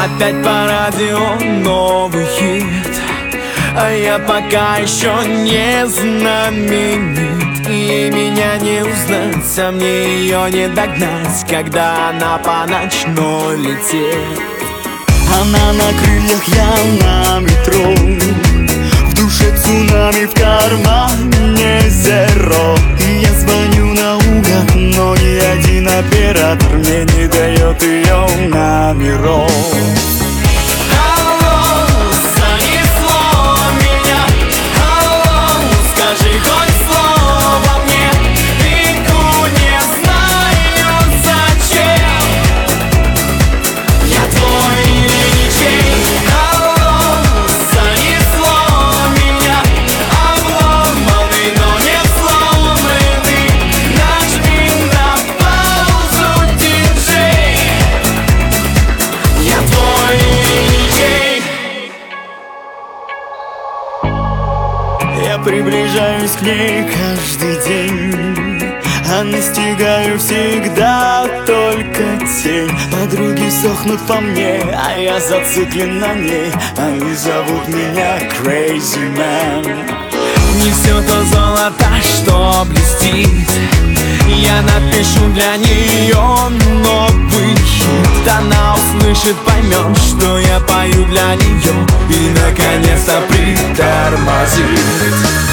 Опять по радио новый хит, а я пока еще не знаменит. И меня не узнать, а мне ее не догнать, когда она по ночной летит. Она на крыльях, я на метро, в душе цунами, в кармане зеро. И я звоню наугад, но ни один оператор мне не дает ее номеров. Алло, занесло меня. Алло, скажи хоть слово мне. Иду, не знаю зачем. Я твой или ничей. Алло, занесло меня. Обломанный, но не сломанный. Нажми на паузу, диджей. Я твой или ничей. Я приближаюсь к ней каждый день, а настигаю всегда только тень. Подруги сохнут по мне, а я зациклен на ней. Они зовут меня Crazy Man. Не все то золото, что блестит. Я напишу для нее новый хит. Она услышит, поймет, что я пою для нее, и наконец-то притормозит.